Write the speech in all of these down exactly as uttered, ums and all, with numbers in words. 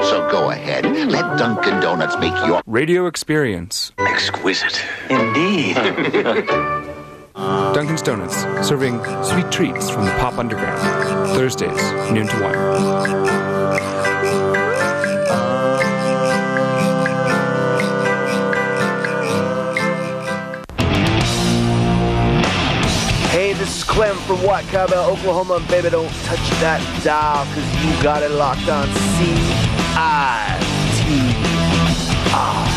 So go ahead. Let Dunkin' Donuts make your radio experience exquisite. Indeed. Dunkin's Donuts, serving sweet treats from the pop underground. Thursdays, noon to one. This is Clem from Waukesha, Oklahoma. Baby, don't touch that dial, cause you got it locked on C I T R.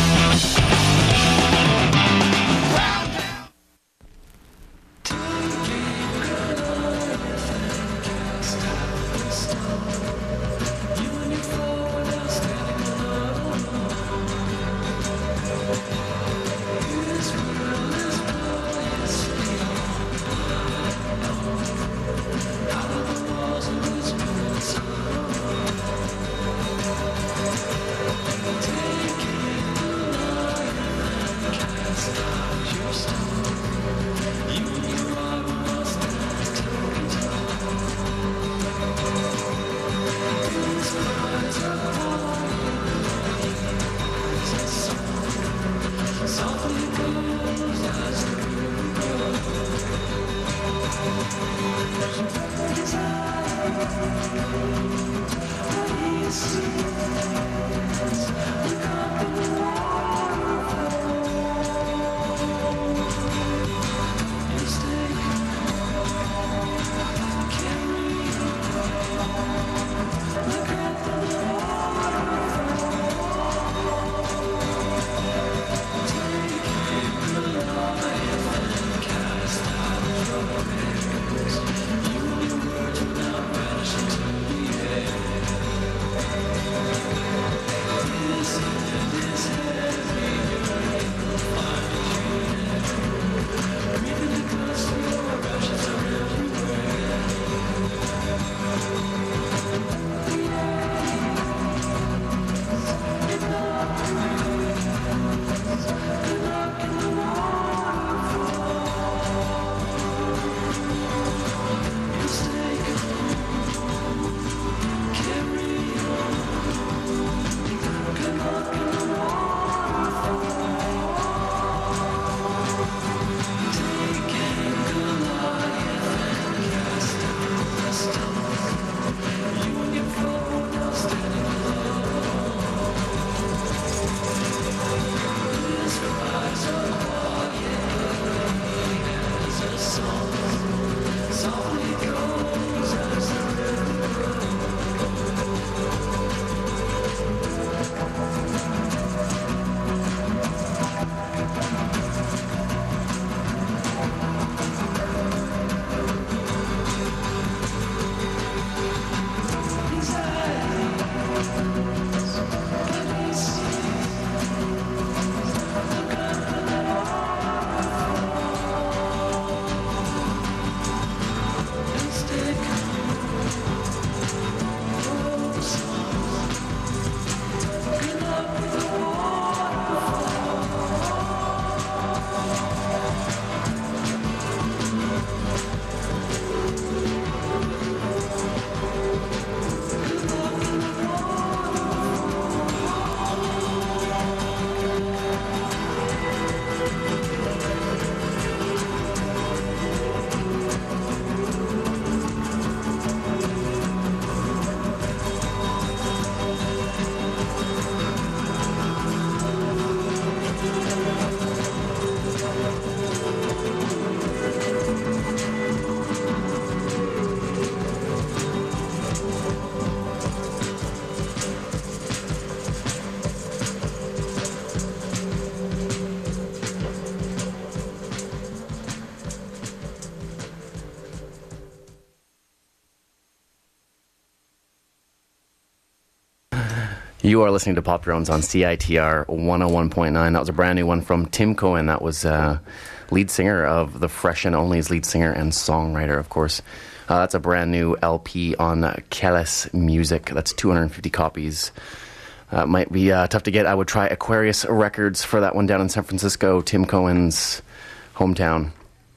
You are listening to Pop Drones on C I T R one oh one point nine. That was a brand new one from Tim Cohen. That was uh, lead singer of The Fresh and Only's lead singer and songwriter, of course. Uh, that's a brand new L P on uh, Keles Music. That's two hundred fifty copies. Uh, might be uh, tough to get. I would try Aquarius Records for that one down in San Francisco, Tim Cohen's hometown.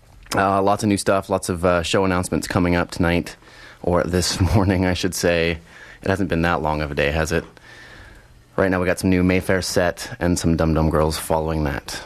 Uh, lots of new stuff, lots of uh, show announcements coming up tonight, or this morning, I should say. It hasn't been that long of a day, has it? Right now we got some new Mayfair Set and some Dum Dum Girls following that.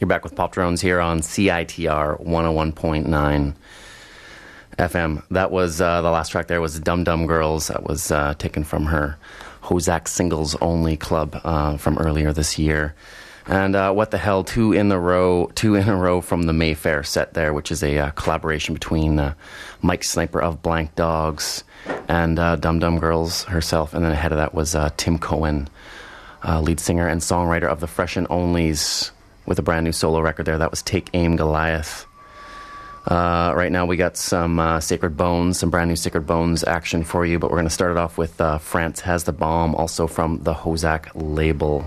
You're back with Pop Drones here on C I T R one oh one point nine F M. That was uh, the last track there was Dum Dum Girls. That was uh, taken from her Hozak Singles Only Club uh, from earlier this year. And uh, what the hell, two in a row, two in a row from the Mayfair set there, which is a uh, collaboration between uh, Mike Sniper of Blank Dogs and uh, Dum Dum Girls herself. And then ahead of that was uh, Tim Cohen, uh, lead singer and songwriter of the Fresh and Onlys, with a brand new solo record there. That was Take Aim Goliath. Uh, right now we got some uh, Sacred Bones, some brand new Sacred Bones action for you, but we're going to start it off with uh, France Has the Bomb, also from the Hozak label.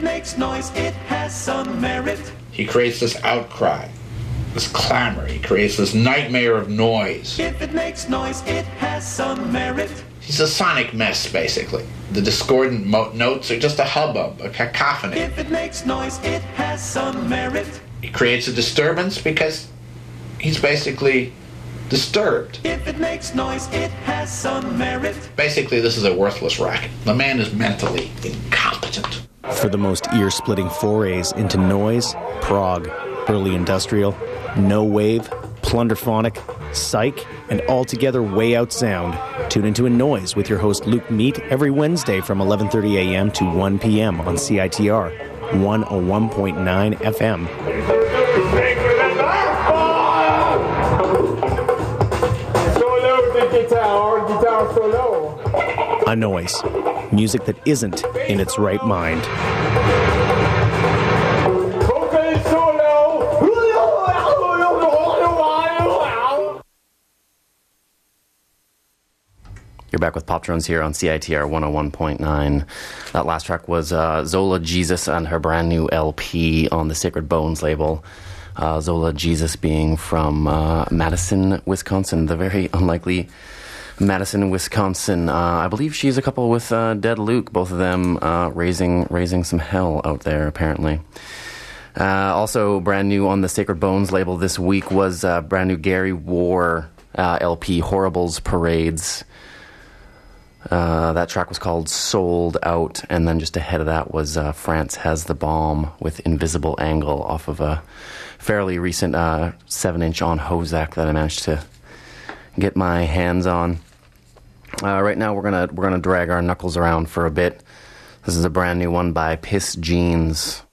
it makes noise, it has some merit. He creates this outcry, this clamor. He creates this nightmare of noise. If it makes noise, it has some merit. He's a sonic mess, basically. The discordant mo- notes are just a hubbub, a cacophony. If it makes noise, it has some merit. He creates a disturbance because he's basically disturbed. If it makes noise, it has some merit. Basically, this is a worthless racket. The man is mentally incompetent. For the most ear-splitting forays into noise, prog, early industrial, no wave, plunderphonic, psych, and altogether way out sound, tune into A Noise with your host Luke Meat every Wednesday from eleven thirty a.m. to one p.m. on C I T R one oh one point nine F M. A Noise. Music that isn't in its right mind. You're back with Pop Drones here on C I T R one oh one point nine. That last track was uh, Zola Jesus and her brand new L P on the Sacred Bones label. Uh, Zola Jesus being from uh, Madison, Wisconsin, the very unlikely Madison, Wisconsin. Uh, I believe she's a couple with uh, Dead Luke, both of them uh, raising raising some hell out there, apparently. Uh, also, brand new on the Sacred Bones label this week was uh, brand new Gary War uh, L P, Horribles Parades. Uh, that track was called Sold Out, and then just ahead of that was uh, France Has the Bomb with Invisible Angle off of a fairly recent uh, seven inch on Hozak that I managed to get my hands on. Uh, right now we're gonna we're gonna drag our knuckles around for a bit. This is a brand new one by Piss Jeans.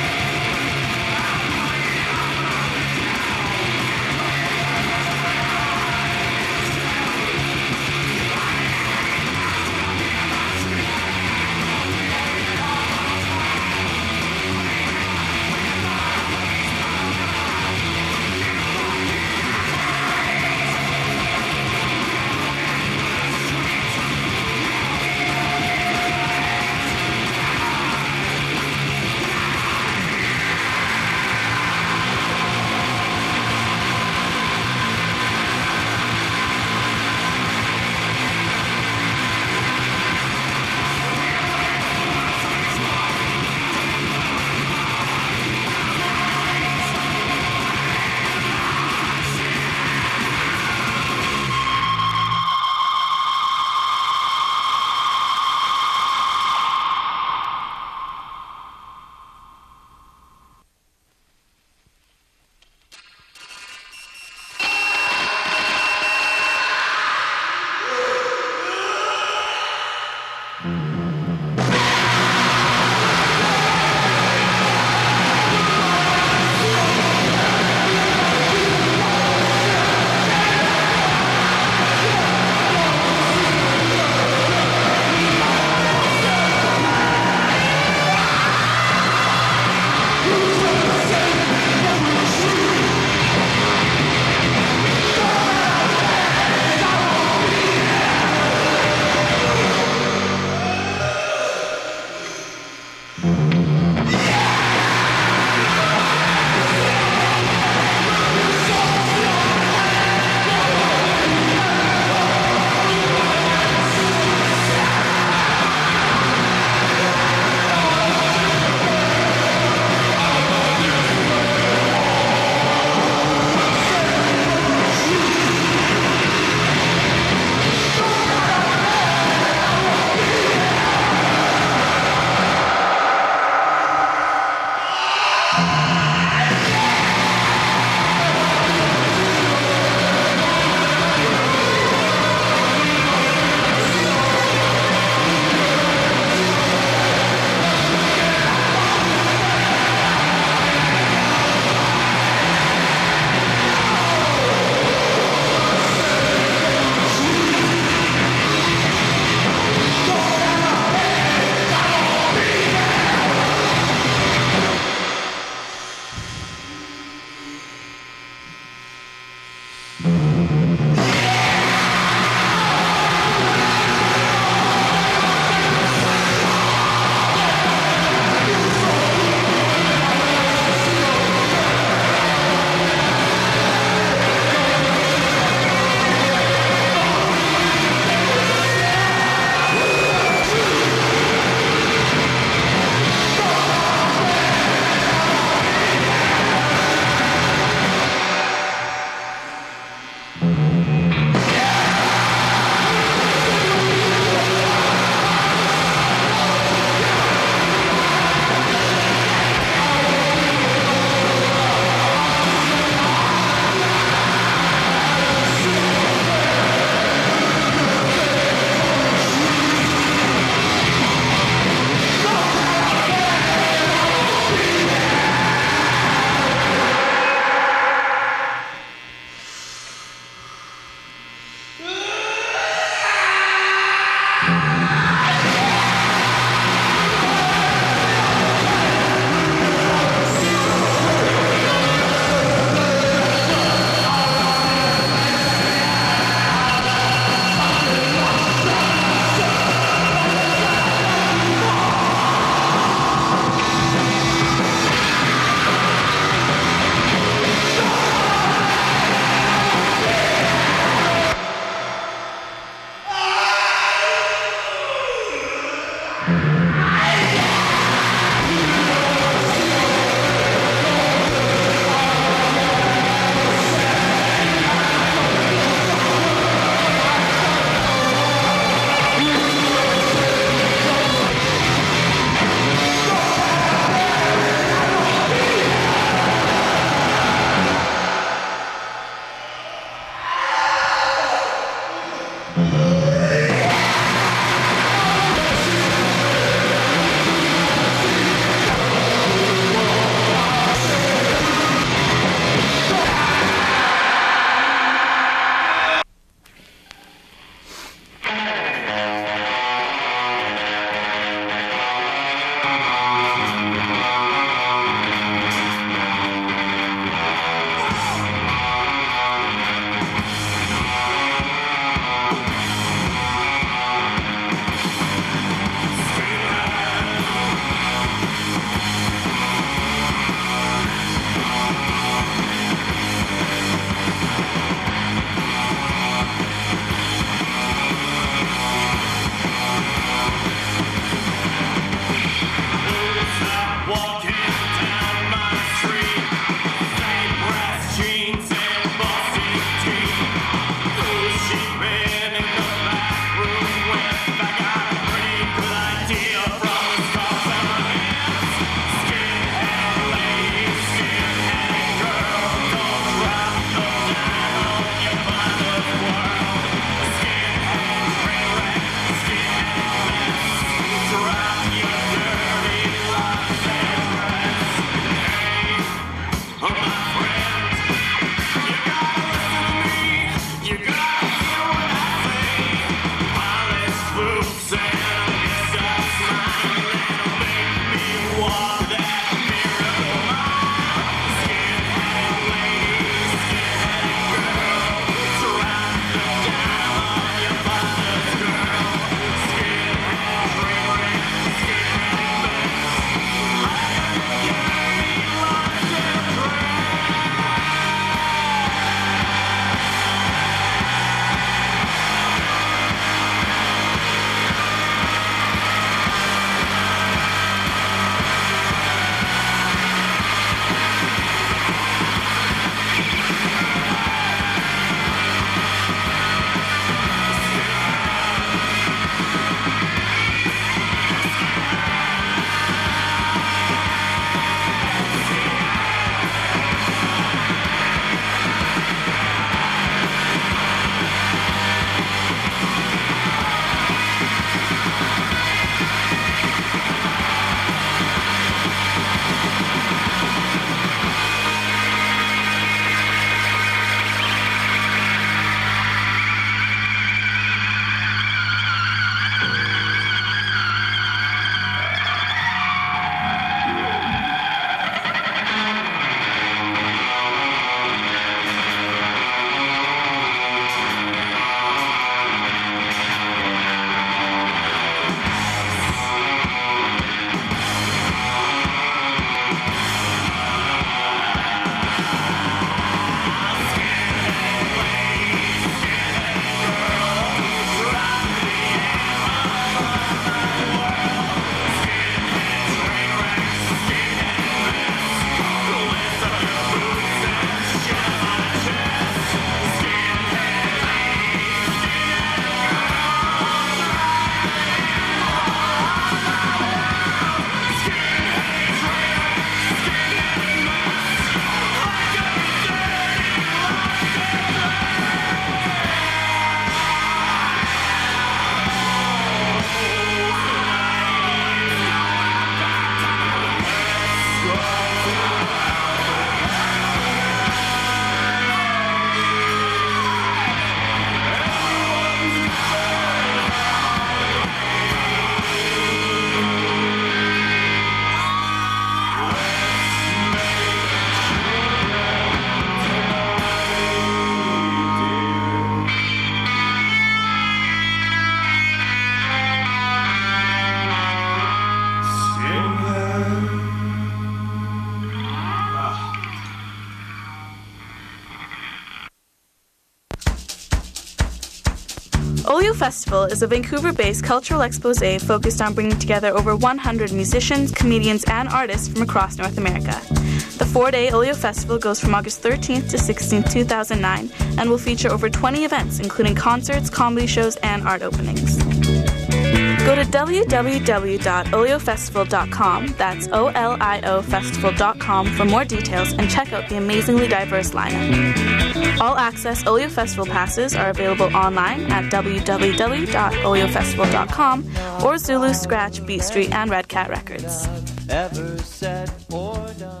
Olio Festival is a Vancouver-based cultural exposé focused on bringing together over one hundred musicians, comedians, and artists from across North America. The four-day Olio Festival goes from August thirteenth to sixteenth, two thousand nine, and will feature over twenty events, including concerts, comedy shows, and art openings. Go to w w w dot olio festival dot com, that's O L I O festival dot com, for more details and check out the amazingly diverse lineup. All access Olio Festival passes are available online at w w w dot olio festival dot com or Zulu, Scratch, Beat Street, and Red Cat Records. Ever said or done.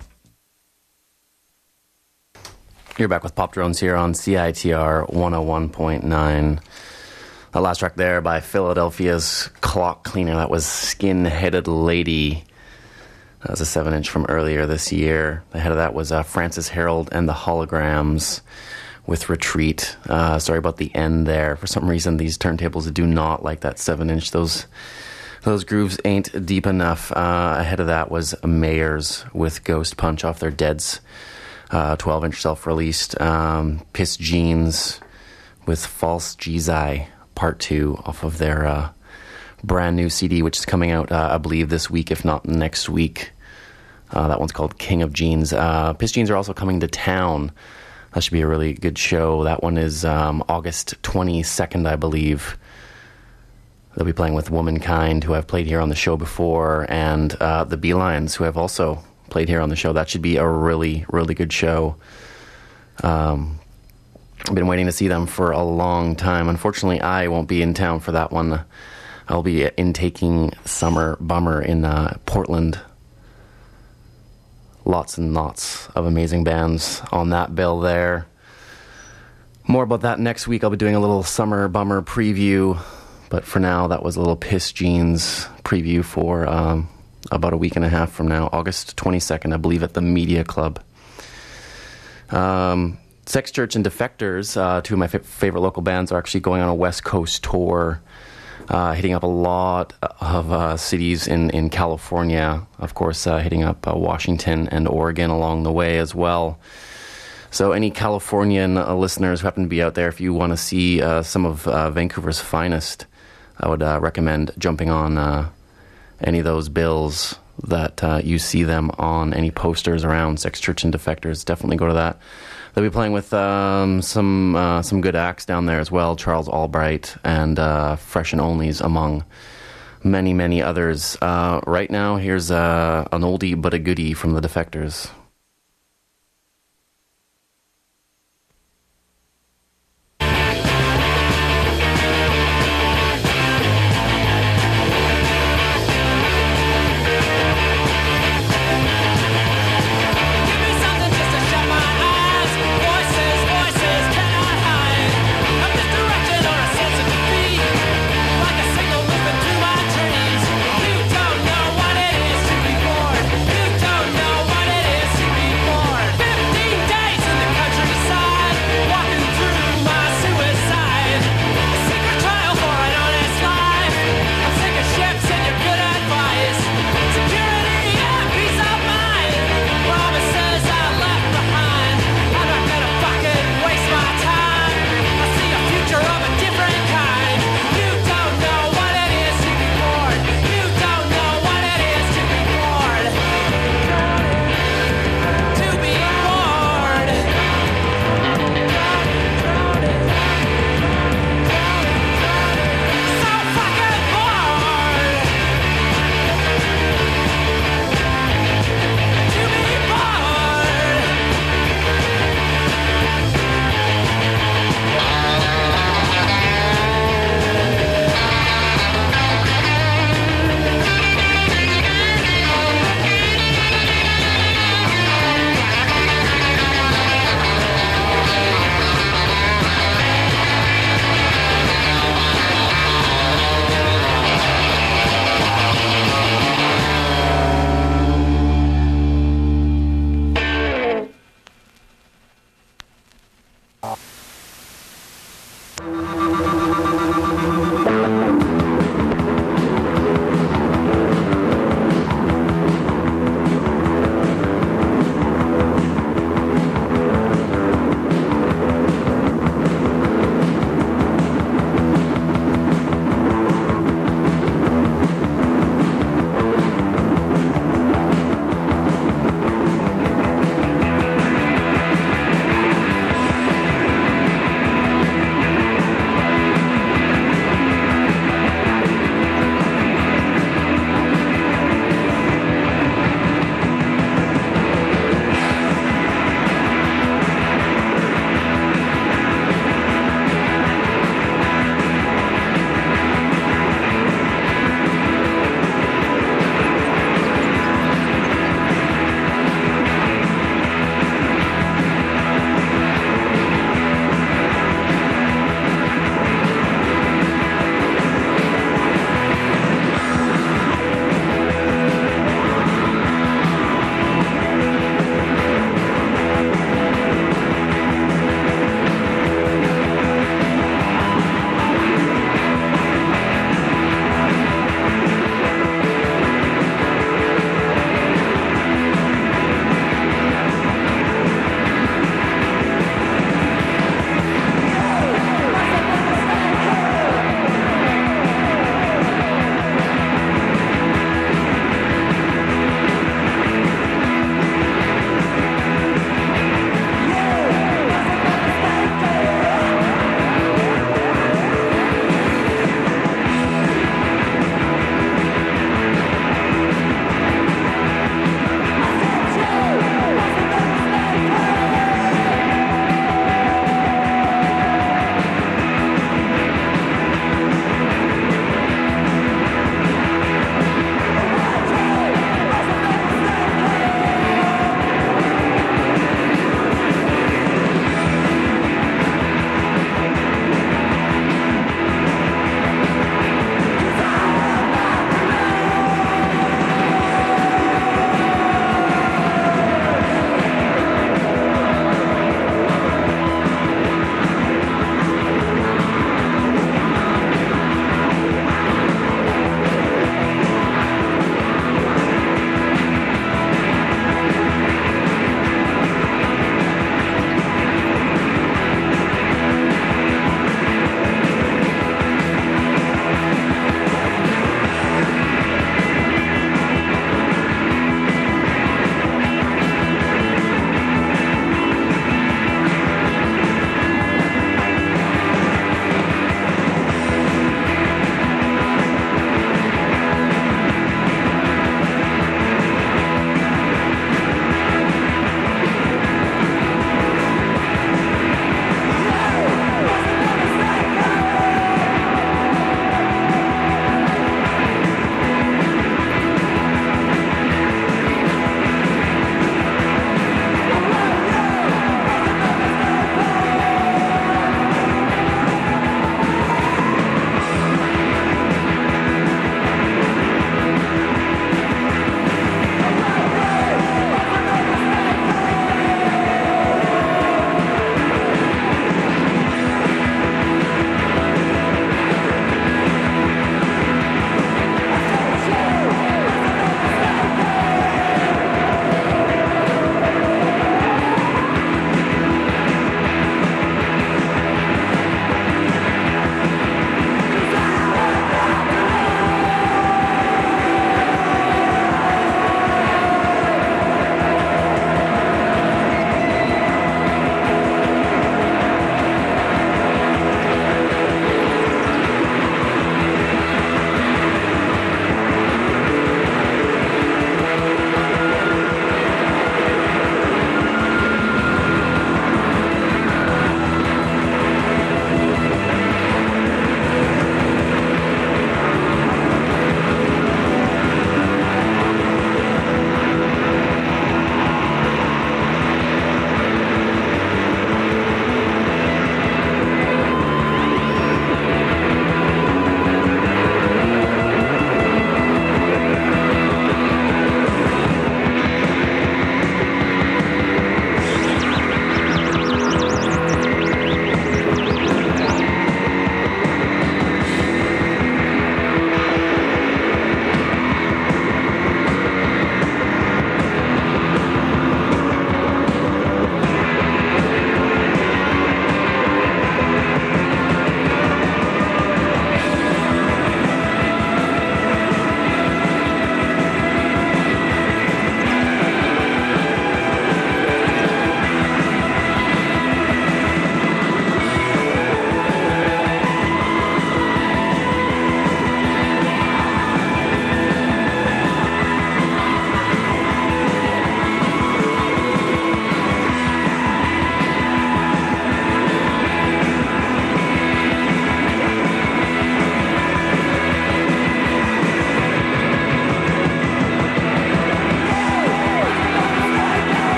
You're back with Pop Drones here on C I T R one oh one point nine. The last track there by Philadelphia's Clock Cleaner. That was Skin-Headed Lady. That was a seven inch from earlier this year. Ahead of that was uh, Francis Harold and the Holograms with Retreat. Uh, sorry about the end there. For some reason, these turntables do not like that seven inch. Those those grooves ain't deep enough. Uh, ahead of that was Mayors with Ghost Punch off their Dead's uh, twelve inch self-released. Um, Piss Jeans with False Jesus Part two off of their uh, brand new C D, which is coming out, uh, I believe, this week, if not next week. Uh, that one's called King of Jeans. Uh, Piss Jeans are also coming to town. That should be a really good show. That one is um, August twenty-second, I believe. They'll be playing with Womankind, who have played here on the show before, and uh, the Beelines, who have also played here on the show. That should be a really, really good show. Um... I've been waiting to see them for a long time. Unfortunately, I won't be in town for that one. I'll be intaking Summer Bummer in uh, Portland. Lots and lots of amazing bands on that bill there. More about that next week. I'll be doing a little Summer Bummer preview. But for now, that was a little Piss Jeans preview for um, about a week and a half from now. August twenty-second, I believe, at the Media Club. Um... Sex Church and Defectors, uh, two of my f- favorite local bands, are actually going on a West Coast tour, uh, hitting up a lot of uh, cities in, in California, of course, uh, hitting up uh, Washington and Oregon along the way as well. So any Californian uh, listeners who happen to be out there, if you want to see uh, some of uh, Vancouver's finest, I would uh, recommend jumping on uh, any of those bills that uh, you see them on, any posters around Sex Church and Defectors. Definitely go to that. They'll be playing with um, some uh, some good acts down there as well. Charles Albright and uh, Fresh and Onlys, among many, many others. Uh, right now, here's uh, an oldie but a goodie from the Defectors. You don't know what it is to be born. You don't know what it is to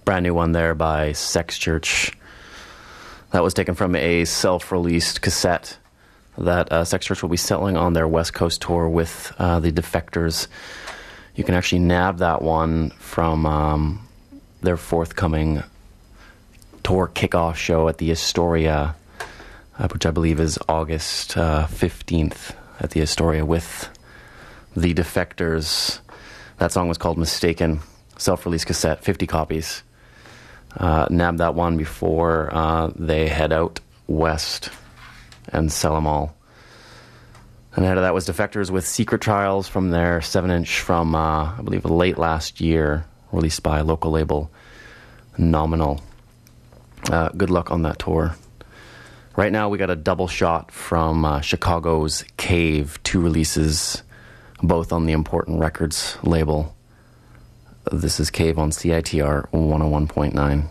brand new one there by Sex Church. That was taken from a self-released cassette that uh, Sex Church will be selling on their West Coast tour with uh, the Defectors. You can actually nab that one from um, their forthcoming tour kickoff show at the Astoria, uh, which I believe is August uh, fifteenth at the Astoria with the Defectors. That song was called Mistaken. Self-release cassette, fifty copies. Uh, nab that one before uh, they head out west and sell them all. And ahead of that was Defectors with Secret Trials from their seven inch from, uh, I believe, late last year, released by a local label, Nominal. Uh, good luck on that tour. Right now we got a double shot from uh, Chicago's Cave, two releases, both on the Important Records label. This is Cave on C I T R one oh one point nine.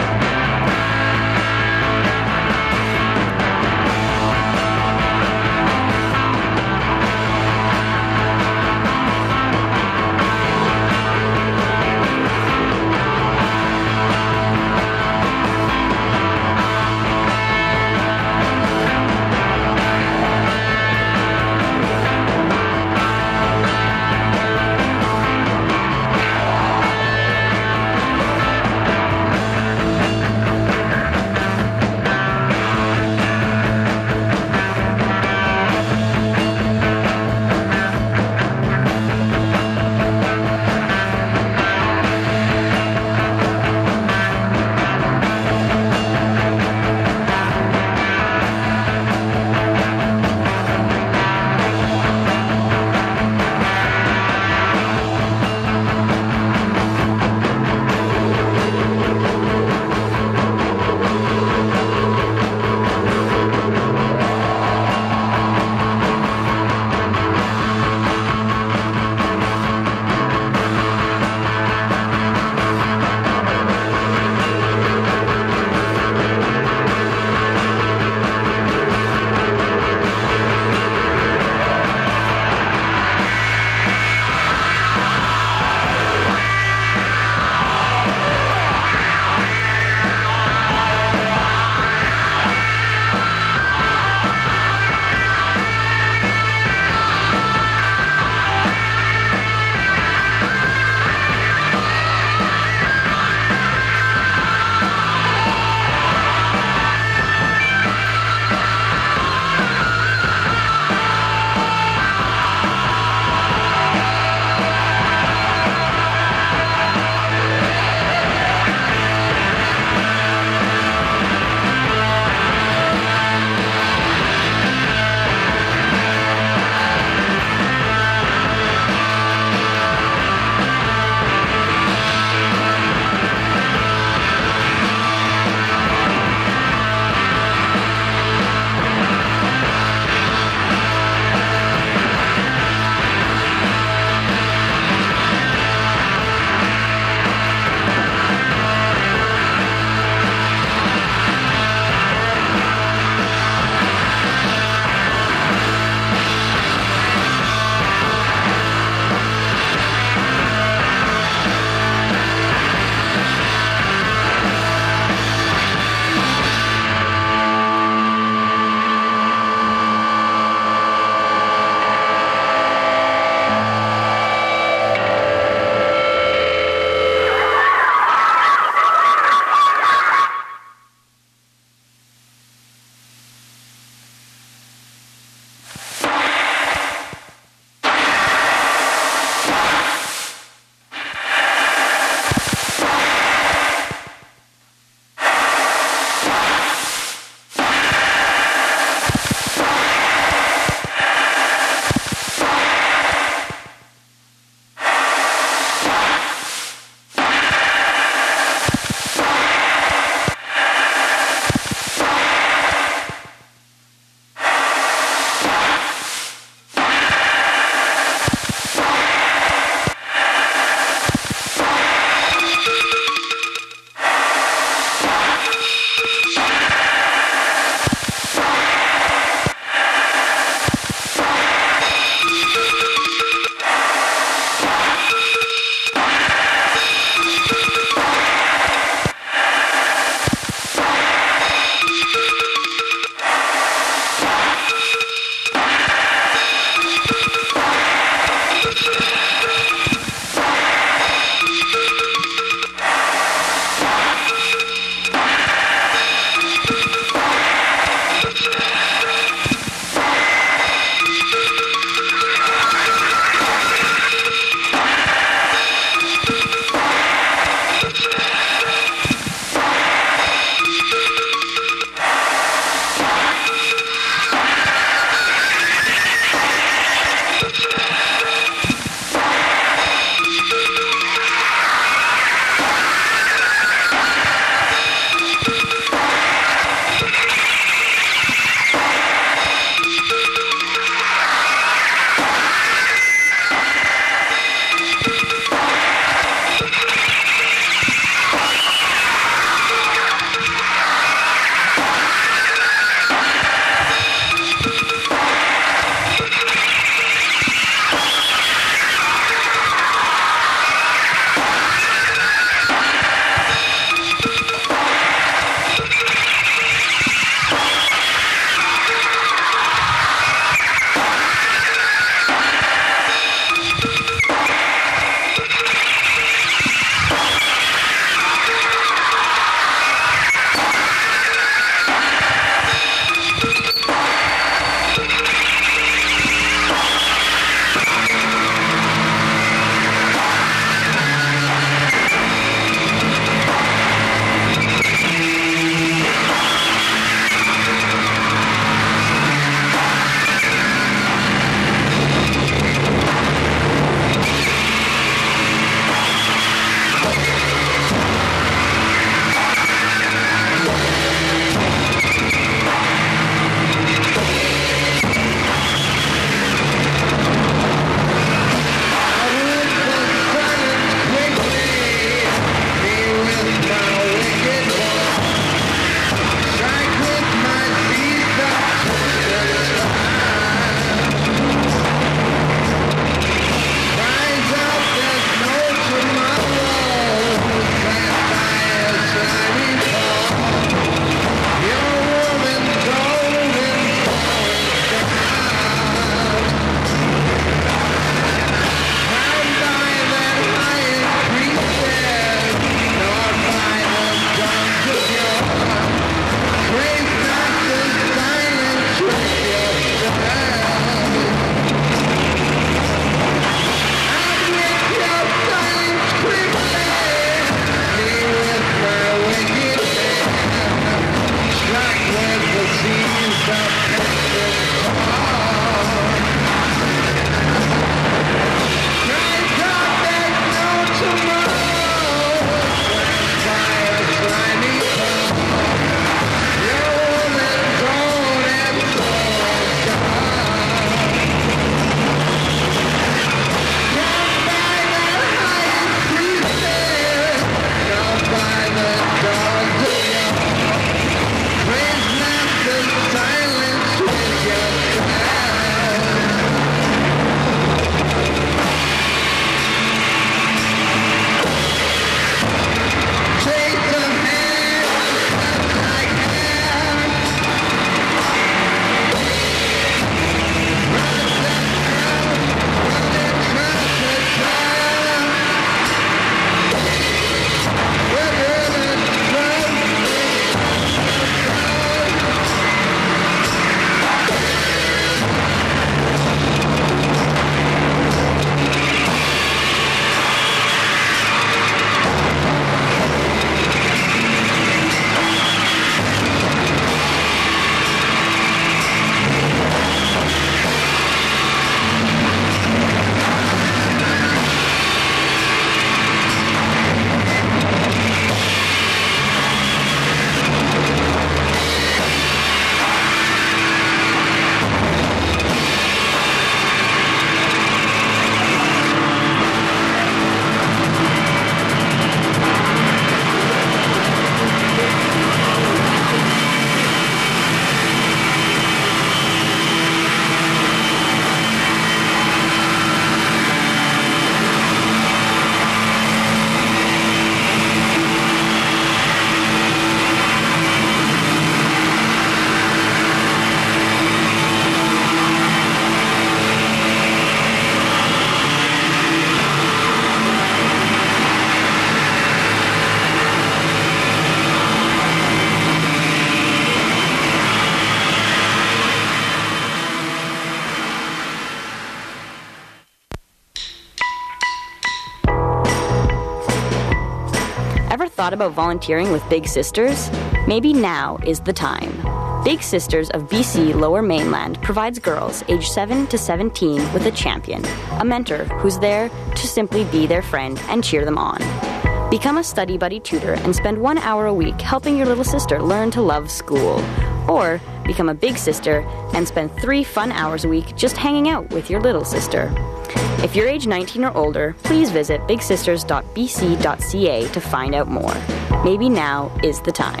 thought about volunteering with Big Sisters? Maybe now is the time. Big Sisters of B C Lower Mainland provides girls aged seven to seventeen with a champion, a mentor who's there to simply be their friend and cheer them on. Become a study buddy tutor and spend one hour a week helping your little sister learn to love school. Or become a big sister and spend three fun hours a week just hanging out with your little sister. If you're age nineteen or older, please visit big sisters dot b c dot c a to find out more. Maybe now is the time.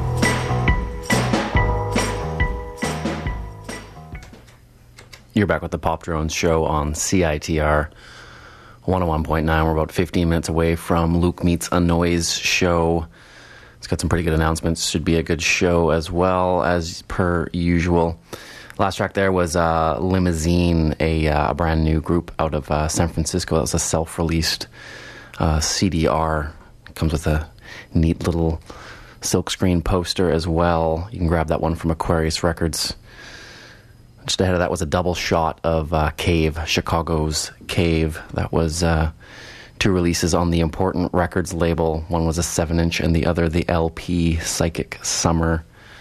You're back with the Pop Drones show on C I T R one oh one point nine. We're about fifteen minutes away from Luke Meets a Noise show. It's got some pretty good announcements. Should be a good show as well, as per usual. Last track there was uh, Limousine, a, uh, a brand new group out of uh, San Francisco. That was a self-released uh, C D R. Comes with a neat little silkscreen poster as well. You can grab that one from Aquarius Records. Just ahead of that was a double shot of uh, Cave, Chicago's Cave. That was uh, two releases on the Important Records label. One was a seven inch and the other the L P Psychic Summer.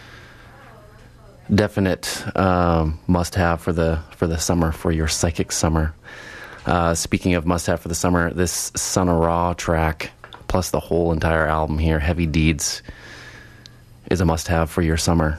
Definite um, must-have for the for the summer, for your Psychic Summer. Uh, speaking of must-have for the summer, this Sun Ra track, plus the whole entire album here, Heavy Deeds, is a must-have for your summer.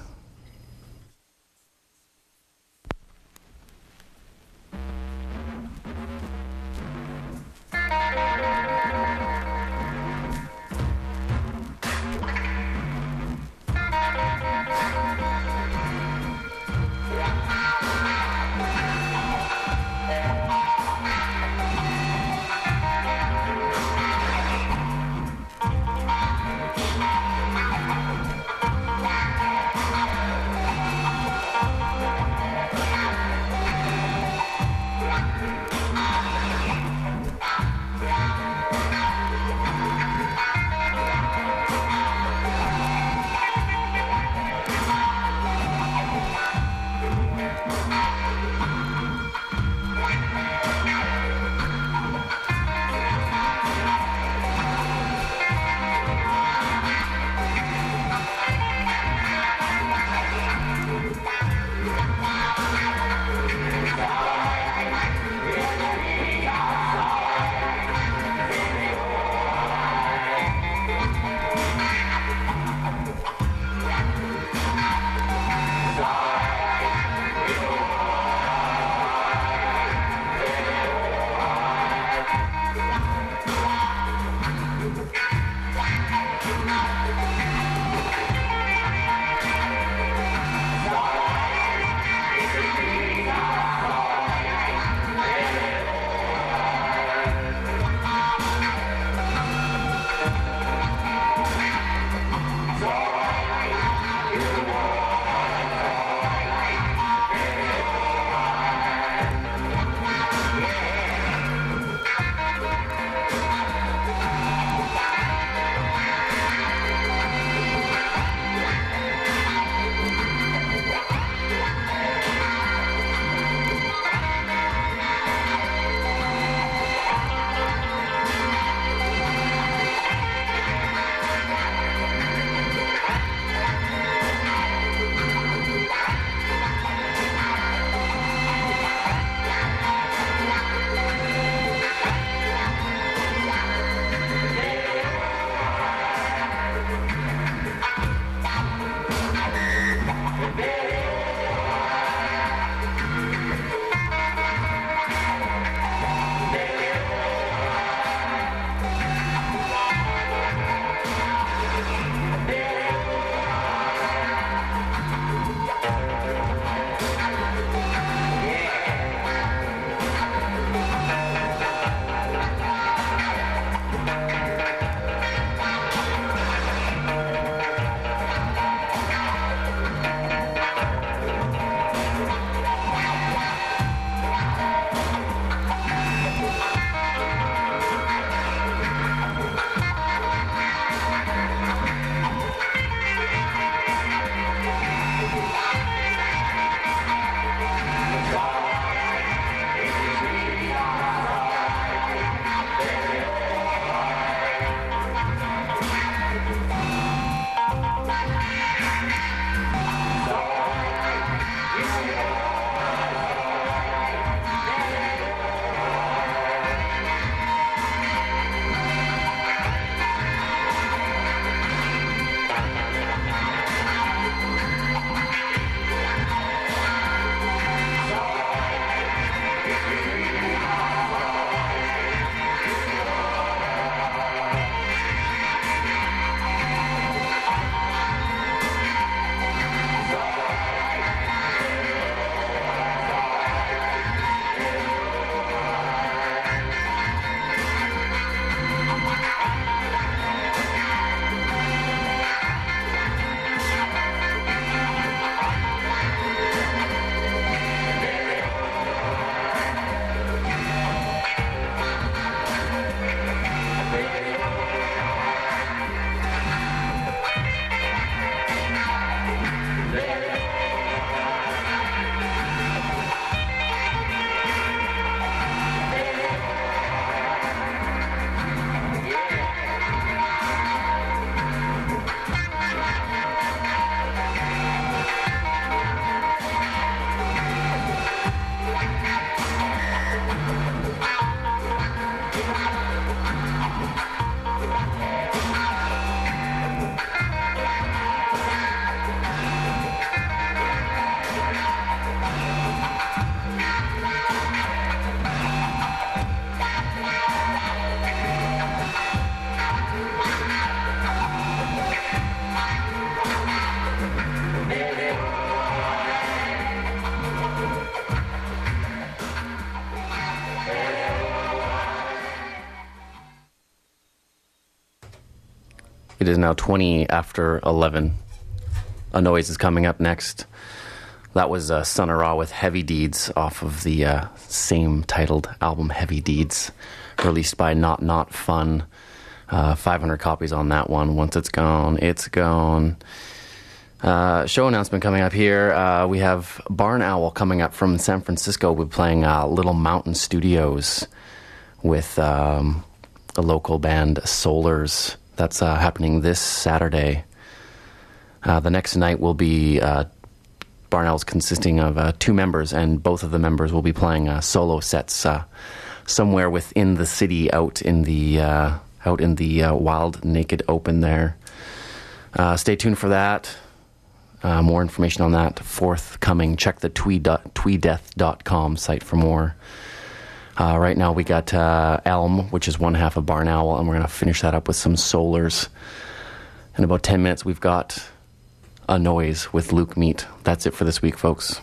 It is now twenty after eleven. A Noise is coming up next. That was uh, Sun Ra with Heavy Deeds off of the uh, same titled album, Heavy Deeds, released by Not Not Fun. Uh, five hundred copies on that one. Once it's gone, it's gone. Uh, show announcement coming up here. Uh, we have Barn Owl coming up from San Francisco. We're playing uh, Little Mountain Studios with um, a local band, Solars. That's uh, happening this Saturday. Uh, the next night will be uh, Barn Owl's consisting of uh, two members, and both of the members will be playing uh, solo sets uh, somewhere within the city, out in the uh, out in the uh, wild, naked open there. Uh, stay tuned for that. Uh, more information on that forthcoming. Check the twee death dot com site for more. Uh, right now we got uh, Elm, which is one half of Barn Owl, and we're going to finish that up with some Solars. In about ten minutes, we've got A Noise with Luke Meat. That's it for this week, folks.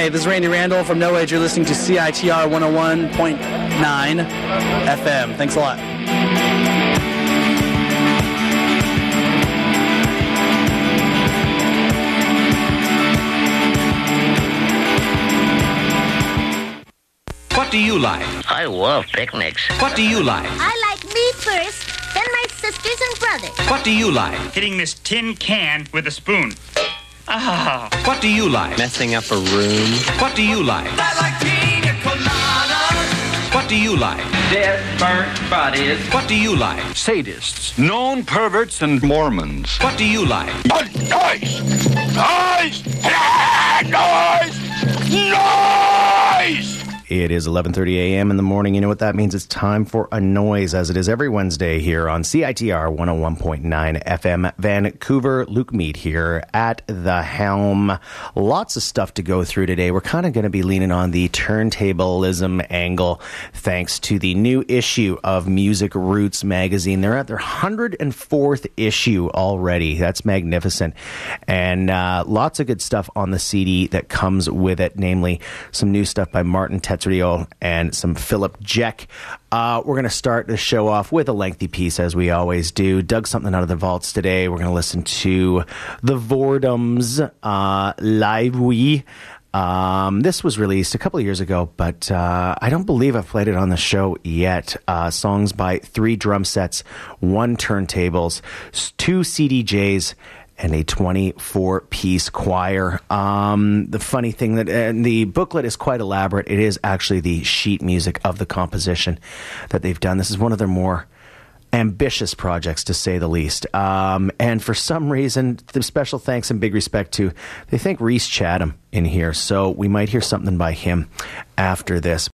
Hey, this is Randy Randall from No Age. You're listening to C I T R one oh one point nine F M. Thanks a lot. What do you like? I love picnics. What do you like? I like me first, then my sisters and brothers. What do you like? Hitting this tin can with a spoon. Ah. What do you like? Messing up a room. What do you like? I like pina coladas. What do you like? Dead, burnt bodies. What do you like? Sadists, known perverts, and Mormons. What do you like? Noise! Noise! Noise! Noise! It is eleven thirty a.m. in the morning. You know what that means? It's time for a noise, as it is every Wednesday here on C I T R one oh one point nine F M Vancouver. Luke Mead here at the helm. Lots of stuff to go through today. We're kind of going to be leaning on the turntablism angle thanks to the new issue of Music Roots magazine. They're at their one hundred fourth issue already. That's magnificent. And uh, lots of good stuff on the C D that comes with it, namely some new stuff by Martin Tetzrio and some Philip Jeck. Uh, we're going to start the show off with a lengthy piece, as we always do. Dug something out of the vaults today. We're going to listen to the Vordums, uh, Live We. Um, this was released a couple of years ago, but uh, I don't believe I've played it on the show yet. Uh, songs by three drum sets, one turntables, two C D Js, and a twenty-four piece choir. Um, the funny thing that and the booklet is quite elaborate. It is actually the sheet music of the composition that they've done. This is one of their more ambitious projects, to say the least. Um, and for some reason, the special thanks and big respect to, they think Reese Chatham in here. So we might hear something by him after this.